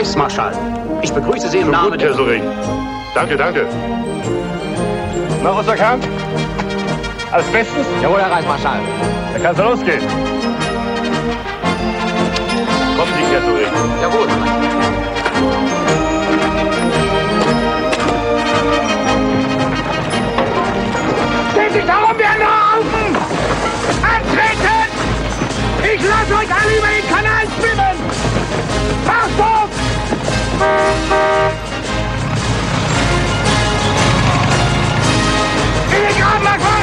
Reichsmarschall. Ich begrüße Sie im Namen der... Soring. Danke, danke. Noch was erkannt? Alles bestens? Jawohl, Herr Reichsmarschall. Dann kann's losgehen. Kommen Sie, Herr Soring. Jawohl. Steht sich darum, wir Haufen! Antreten! Ich lasse euch alle über den Kanal schwimmen! Achtung! In den Graben nach vorne!